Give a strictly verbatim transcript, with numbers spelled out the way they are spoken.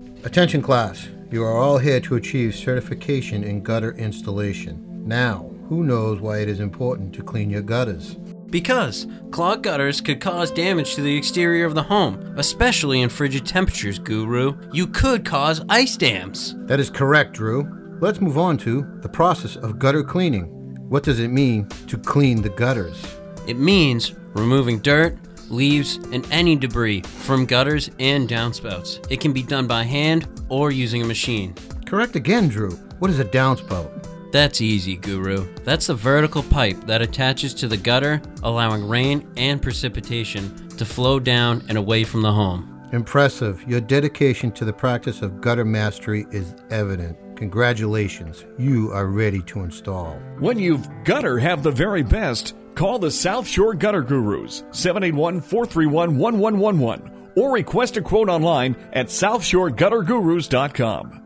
Attention class, you are all here to achieve certification in gutter installation. Now, who knows why it is important to clean your gutters? Because clogged gutters could cause damage to the exterior of the home, especially in frigid temperatures, Guru. You could cause ice dams. That is correct, Drew. Let's move on to the process of gutter cleaning. What does it mean to clean the gutters? It means removing dirt, leaves, and any debris from gutters and downspouts. It can be done by hand or using a machine. Correct again, Drew. What is a downspout? That's easy, Guru. That's the vertical pipe that attaches to the gutter, allowing rain and precipitation to flow down and away from the home. Impressive. Your dedication to the practice of gutter mastery is evident. Congratulations. You are ready to install. When you've gutter have the very best, call the South Shore Gutter Gurus, seven eight one, four three one, one one one one, or request a quote online at south shore gutter gurus dot com.